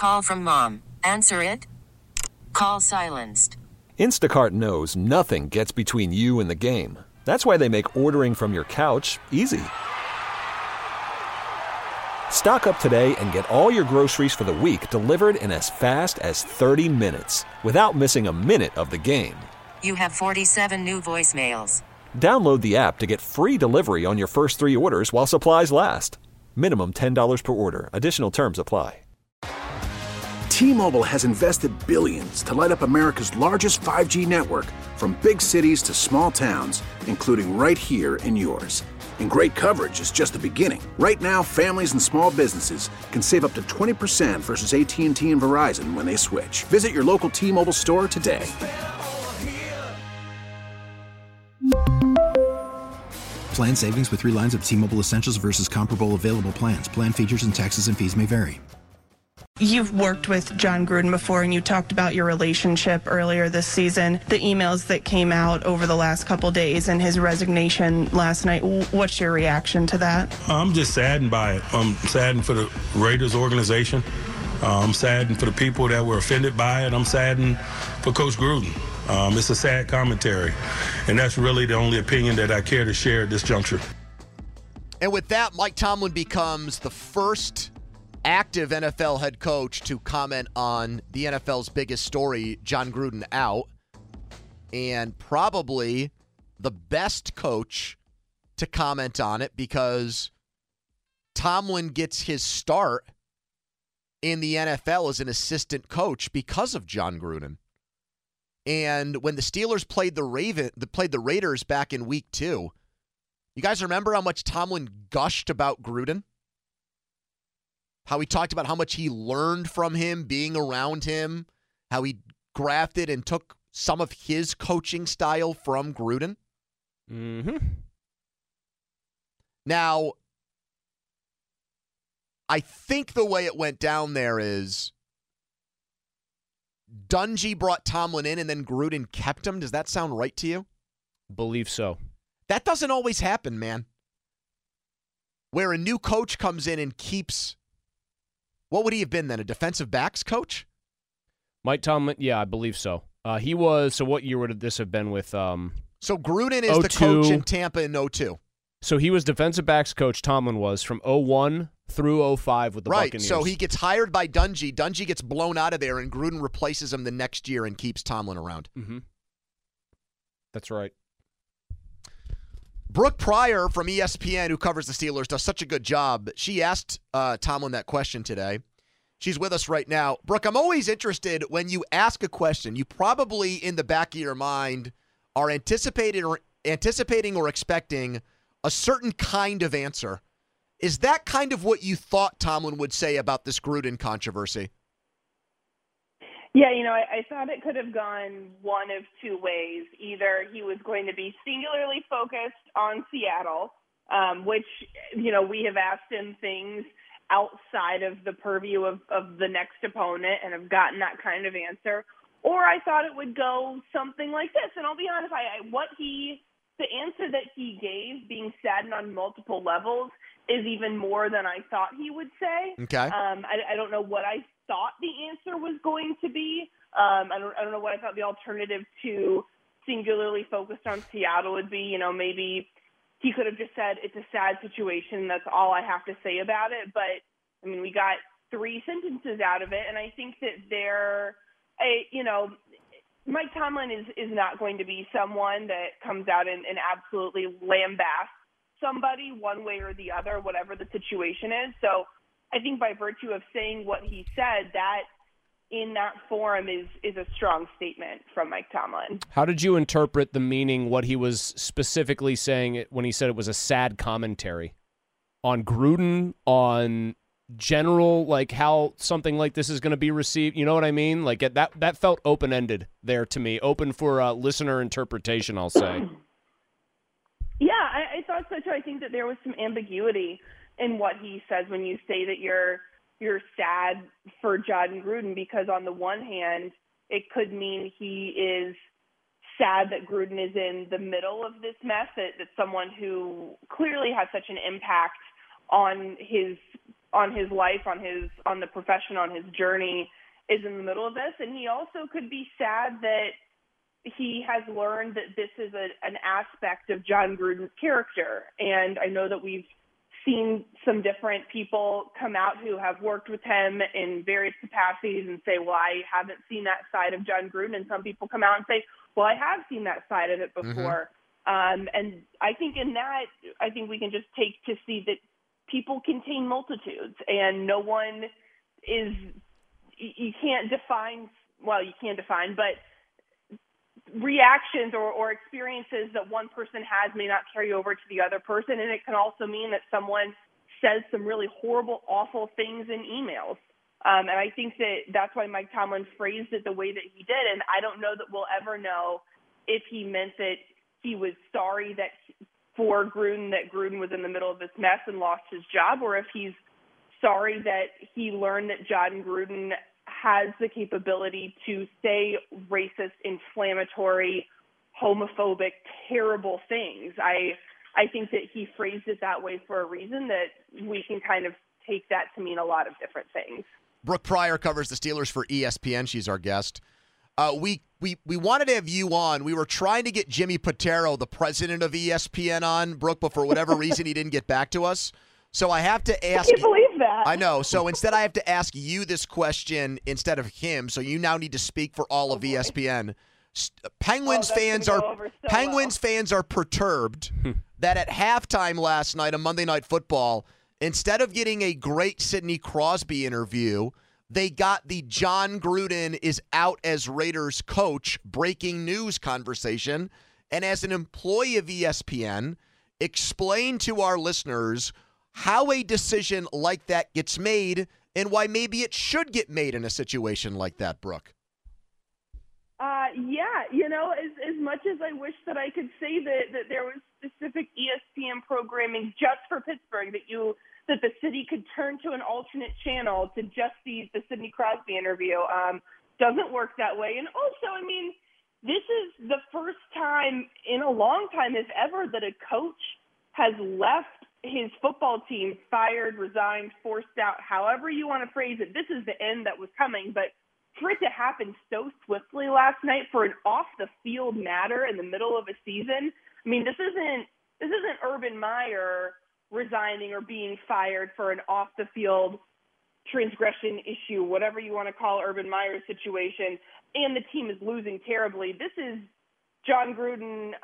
Call from mom. Answer it. Call silenced. Instacart knows nothing gets between you and the game. That's why they make ordering from your couch easy. Stock up today and get all your groceries for the week delivered in as fast as 30 minutes without missing a minute of the game. You have 47 new voicemails. Download the app to get free delivery on your first 3 orders while supplies last. Minimum $10 per order. Additional terms apply. T-Mobile has invested billions to light up America's largest 5G network, from big cities to small towns, including right here in yours. And great coverage is just the beginning. Right now, families and small businesses can save up to 20% versus AT&T and Verizon when they switch. Visit your local T-Mobile store today. Plan savings with 3 lines of T-Mobile Essentials versus comparable available plans. Plan features and taxes and fees may vary. You've worked with Jon Gruden before, and you talked about your relationship earlier this season. The emails that came out over the last couple days and his resignation last night, what's your reaction to that? I'm just saddened by it. I'm saddened for the Raiders organization. I'm saddened for the people that were offended by it. I'm saddened for Coach Gruden. It's a sad commentary, and that's really the only opinion that I care to share at this juncture. And with that, Mike Tomlin becomes the first active NFL head coach to comment on the NFL's biggest story, Jon Gruden out, and probably the best coach to comment on it, because Tomlin gets his start in the NFL as an assistant coach because of Jon Gruden. And when the Steelers played the Raiders back in week 2, you guys remember how much Tomlin gushed about Gruden? How he talked about how much he learned from him, being around him, how he grafted and took some of his coaching style from Gruden. Mm-hmm. Now, I think the way it went down there is Dungy brought Tomlin in and then Gruden kept him. Does that sound right to you? Believe so. That doesn't always happen, man. Where a new coach comes in and keeps, what would he have been then, a defensive backs coach? Mike Tomlin, yeah, I believe so. He was, so what year would this have been with? So Gruden is the coach in Tampa in 02. So he was defensive backs coach, Tomlin was, from 01 through 05 with the Buccaneers. Right, so he gets hired by Dungy. Dungy gets blown out of there, and Gruden replaces him the next year and keeps Tomlin around. Mm-hmm. That's right. Brooke Pryor from ESPN, who covers the Steelers, does such a good job. She asked Tomlin that question today. She's with us right now. Brooke, I'm always interested when you ask a question. You probably, in the back of your mind, are anticipating or expecting a certain kind of answer. Is that kind of what you thought Tomlin would say about this Gruden controversy? Yeah, I thought it could have gone one of two ways. Either he was going to be singularly focused on Seattle, which, we have asked him things outside of the purview of the next opponent and have gotten that kind of answer. Or I thought it would go something like this. And I'll be honest, the answer that he gave, being saddened on multiple levels, is even more than I thought he would say. Okay. I don't know what I thought the answer was going to be. I don't know what I thought the alternative to singularly focused on Seattle would be. Maybe he could have just said it's a sad situation. That's all I have to say about it. But we got 3 sentences out of it, and I think that Mike Tomlin is not going to be someone that comes out and absolutely lambasts somebody one way or the other, whatever the situation is. So I think by virtue of saying what he said, that in that forum is a strong statement from Mike Tomlin. How did you interpret the meaning, what he was specifically saying when he said it was a sad commentary on Gruden, on general, like how something like this is going to be received? You know what I mean? Like that felt open-ended there to me, open for listener interpretation, I'll say. Yeah, I thought so too. I think that there was some ambiguity in what he says when you say that you're sad for Jon Gruden, because on the one hand, it could mean he is sad that Gruden is in the middle of this mess, that someone who clearly has such an impact on his on his life, on the profession, on his journey is in the middle of this. And he also could be sad that he has learned that this is an aspect of Jon Gruden's character. And I know that we've seen some different people come out who have worked with him in various capacities and say, well, I haven't seen that side of Jon Gruden. And some people come out and say, well, I have seen that side of it before. And I think we can just take to see that people contain multitudes, and no one is, you can't define, well, you can define, but reactions or experiences that one person has may not carry over to the other person. And it can also mean that someone says some really horrible, awful things in emails. And I think that's why Mike Tomlin phrased it the way that he did. And I don't know that we'll ever know if he meant that he was sorry for Gruden, that Gruden was in the middle of this mess and lost his job, or if he's sorry that he learned that Jon Gruden has the capability to say racist, inflammatory, homophobic, terrible things. I think that he phrased it that way for a reason that we can kind of take that to mean a lot of different things. Brooke Pryor covers the Steelers for ESPN. She's our guest. We wanted to have you on. We were trying to get Jimmy Patero, the president of ESPN, on, Brooke, but for whatever reason he didn't get back to us. So I have to ask. I can't believe that. I know. So instead I have to ask you this question instead of him. So you now need to speak for all of ESPN. Penguins fans are perturbed that at halftime last night on Monday Night Football, instead of getting a great Sidney Crosby interview, they got the Jon Gruden is out as Raiders coach breaking news conversation. And as an employee of ESPN, explain to our listeners how a decision like that gets made and why maybe it should get made in a situation like that, Brooke. As much as I wish that I could say that there was specific ESPN programming just for Pittsburgh, that the city could turn to an alternate channel to just the Sidney Crosby interview, doesn't work that way. And also, this is the first time in a long time, if ever, that a coach has left his football team, fired, resigned, forced out, however you want to phrase it. This is the end that was coming, but for it to happen so swiftly last night for an off-the-field matter in the middle of a season, this isn't Urban Meyer resigning or being fired for an off-the-field transgression issue, whatever you want to call Urban Meyer's situation, and the team is losing terribly. This is Jon Gruden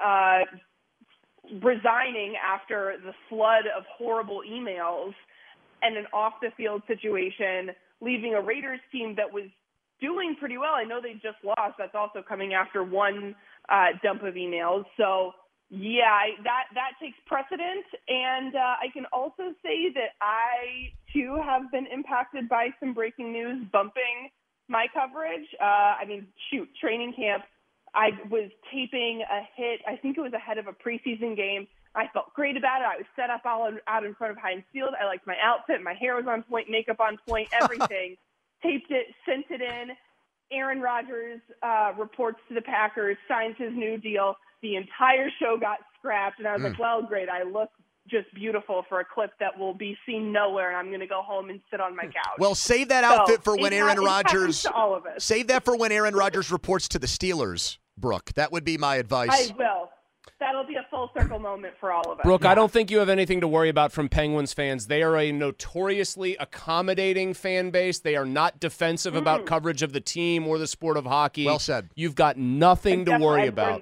resigning after the flood of horrible emails and an off-the-field situation, leaving a Raiders team that was doing pretty well. I know they just lost. That's also coming after one dump of emails. So, that takes precedent. And I can also say that I, too, have been impacted by some breaking news bumping my coverage. Training camp, I was taping a hit. I think it was ahead of a preseason game. I felt great about it. I was set up all out in front of Heinz Field. I liked my outfit. My hair was on point, makeup on point, everything. Taped it, sent it in. Aaron Rodgers reports to the Packers, signs his new deal. The entire show got scrapped, and I was like, well, great. I look just beautiful for a clip that will be seen nowhere, and I'm going to go home and sit on my couch. Well, save that outfit for when Aaron Rodgers. To all of us. Save that for when Aaron Rodgers reports to the Steelers, Brooke. That would be my advice. I will. That'll be a full circle moment for all of us. Brooke, I don't think you have anything to worry about from Penguins fans. They are a notoriously accommodating fan base. They are not defensive about coverage of the team or the sport of hockey. Well said. You've got nothing to worry about.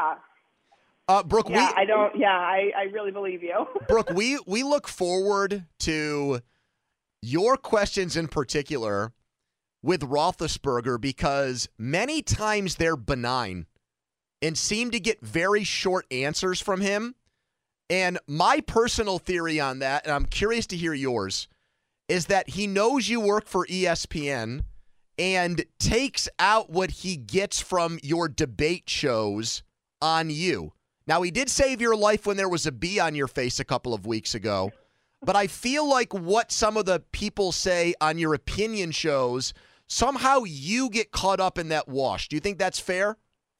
Brooke, I really believe you. Brooke, we look forward to your questions in particular with Roethlisberger because many times they're benign and seem to get very short answers from him. And my personal theory on that, and I'm curious to hear yours, is that he knows you work for ESPN and takes out what he gets from your debate shows on you. Now, he did save your life when there was a bee on your face a couple of weeks ago, but I feel like what some of the people say on your opinion shows, somehow you get caught up in that wash. Do you think that's fair?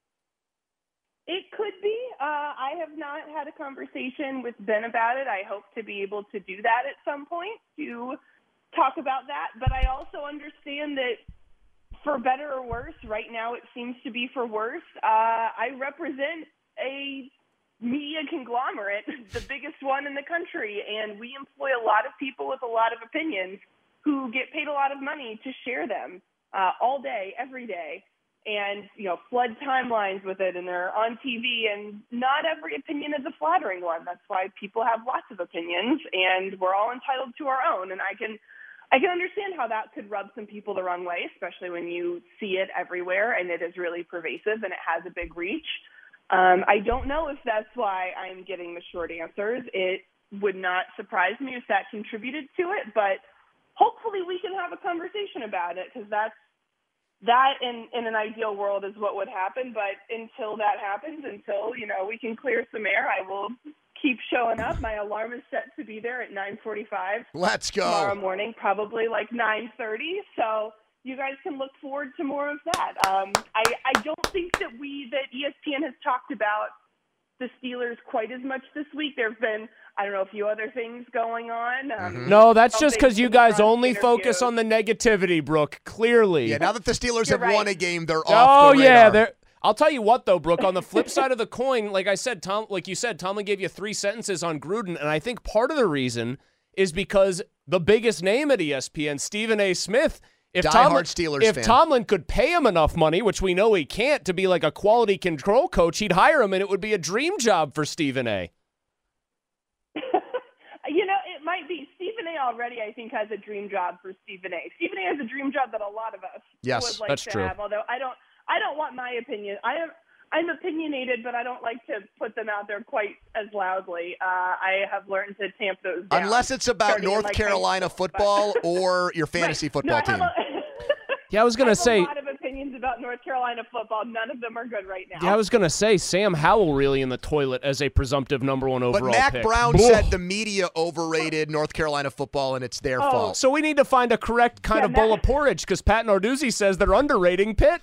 It could be. I have not had a conversation with Ben about it. I hope to be able to do that at some point to talk about that, but I also understand that for better or worse, right now it seems to be for worse. I represent a media conglomerate, the biggest one in the country, and we employ a lot of people with a lot of opinions who get paid a lot of money to share them all day, every day, and flood timelines with it, and they're on TV, and not every opinion is a flattering one. That's why people have lots of opinions, and we're all entitled to our own. And I can understand how that could rub some people the wrong way, especially when you see it everywhere and it is really pervasive and it has a big reach. I don't know if that's why I'm getting the short answers. It would not surprise me if that contributed to it, but hopefully we can have a conversation about it, because that in an ideal world is what would happen. But until that happens, until we can clear some air, I will keep showing up. My alarm is set to be there at 9:45. Let's go. Tomorrow morning, probably like 9:30. So you guys can look forward to more of that. I don't think that ESPN has talked about the Steelers quite as much this week. There have been, I don't know, a few other things going on. No, that's just because you guys only focus on the negativity, Brooke, clearly. Yeah, now that the Steelers have won a game, they're off the radar. Yeah, I'll tell you what, though, Brooke, on the flip side of the coin, like you said, Tomlin gave you 3 sentences on Gruden, and I think part of the reason is because the biggest name at ESPN, Stephen A. Smith, if Tomlin could pay him enough money, which we know he can't, to be like a quality control coach, he'd hire him, and it would be a dream job for Stephen A. It might be. Stephen A. already, I think, has a dream job for Stephen A. Stephen A. has a dream job that a lot of us would like to have, although I don't want my opinion. I'm opinionated, but I don't like to put them out there quite as loudly. I have learned to tamp those down. Unless it's about North Carolina football or your fantasy football team. Yeah, I was going to say. I have a lot of opinions about North Carolina football. None of them are good right now. Yeah, I was going to say Sam Howell really in the toilet as a presumptive number 1 overall pick. But Mac Brown said the media overrated North Carolina football, and it's their fault. So we need to find a correct kind of bowl of porridge, because Pat Narduzzi says they're underrating Pitt.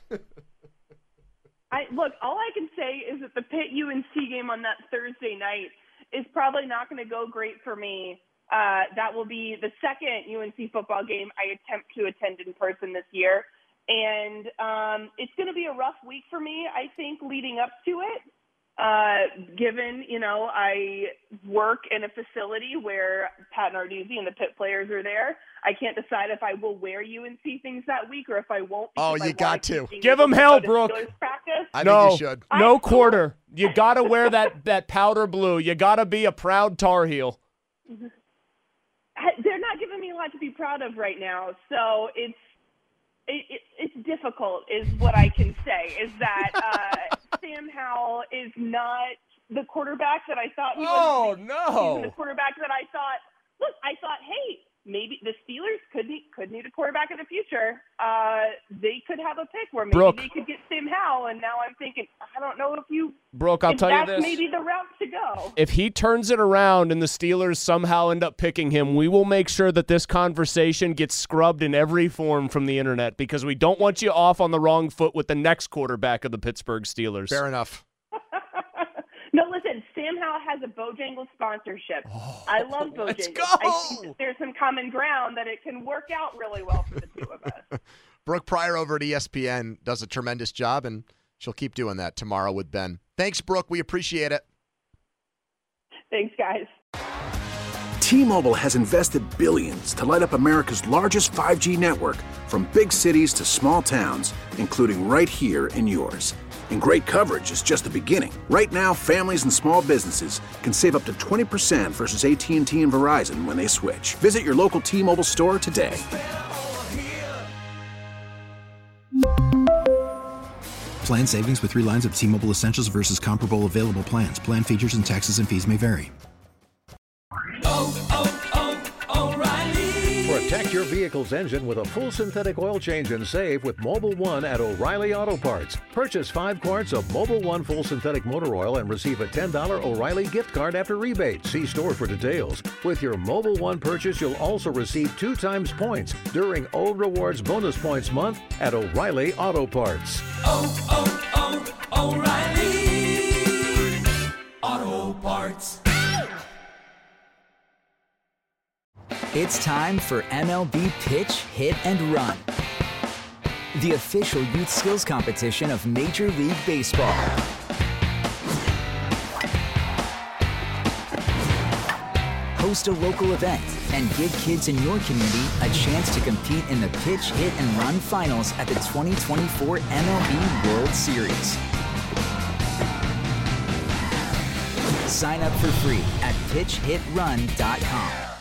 Look, all I can say is that the Pitt UNC game on that Thursday night is probably not going to go great for me. That will be the second UNC football game I attempt to attend in person this year. And it's going to be a rough week for me, I think, leading up to it. Given, I work in a facility where Pat Narduzzi and the Pitt players are there. I can't decide if I will wear UNC things that week or if I won't. Oh, you got to. Give them hell, Brooke. I think you should. No quarter. You got to wear that powder blue. You got to be a proud Tar Heel. They're not giving me a lot to be proud of right now, so it's difficult is what I can say, is that Sam Howell is not the quarterback that I thought he was. Oh, no. He's the quarterback that I thought, hey, maybe the Steelers could need a quarterback in the future. They could have a pick where maybe they could get Sam Howell, and now I'm thinking, I don't know if I'll tell you this. That's maybe the route to go. If he turns it around and the Steelers somehow end up picking him, we will make sure that this conversation gets scrubbed in every form from the internet, because we don't want you off on the wrong foot with the next quarterback of the Pittsburgh Steelers. Fair enough. No, listen, Sam Howell has a Bojangles sponsorship. I love Bojangles. Let's go! I think that there's some common ground that it can work out really well for the two of us. Brooke Pryor over at ESPN does a tremendous job, and she'll keep doing that tomorrow with Ben. Thanks, Brooke. We appreciate it. Thanks, guys. T-Mobile has invested billions to light up America's largest 5G network, from big cities to small towns, including right here in yours. And great coverage is just the beginning. Right now, families and small businesses can save up to 20% versus AT&T and Verizon when they switch. Visit your local T-Mobile store today. Plan savings with 3 lines of T-Mobile Essentials versus comparable available plans. Plan features and taxes and fees may vary. Protect your vehicle's engine with a full synthetic oil change and save with Mobil 1 at O'Reilly Auto Parts. Purchase 5 quarts of Mobil 1 full synthetic motor oil and receive a $10 O'Reilly gift card after rebate. See store for details. With your Mobil 1 purchase, you'll also receive 2 times points during O Rewards Bonus Points Month at O'Reilly Auto Parts. O'Reilly Auto Parts. It's time for MLB Pitch, Hit, and Run, the official youth skills competition of Major League Baseball. Host a local event and give kids in your community a chance to compete in the Pitch, Hit, and Run finals at the 2024 MLB World Series. Sign up for free at pitchhitrun.com.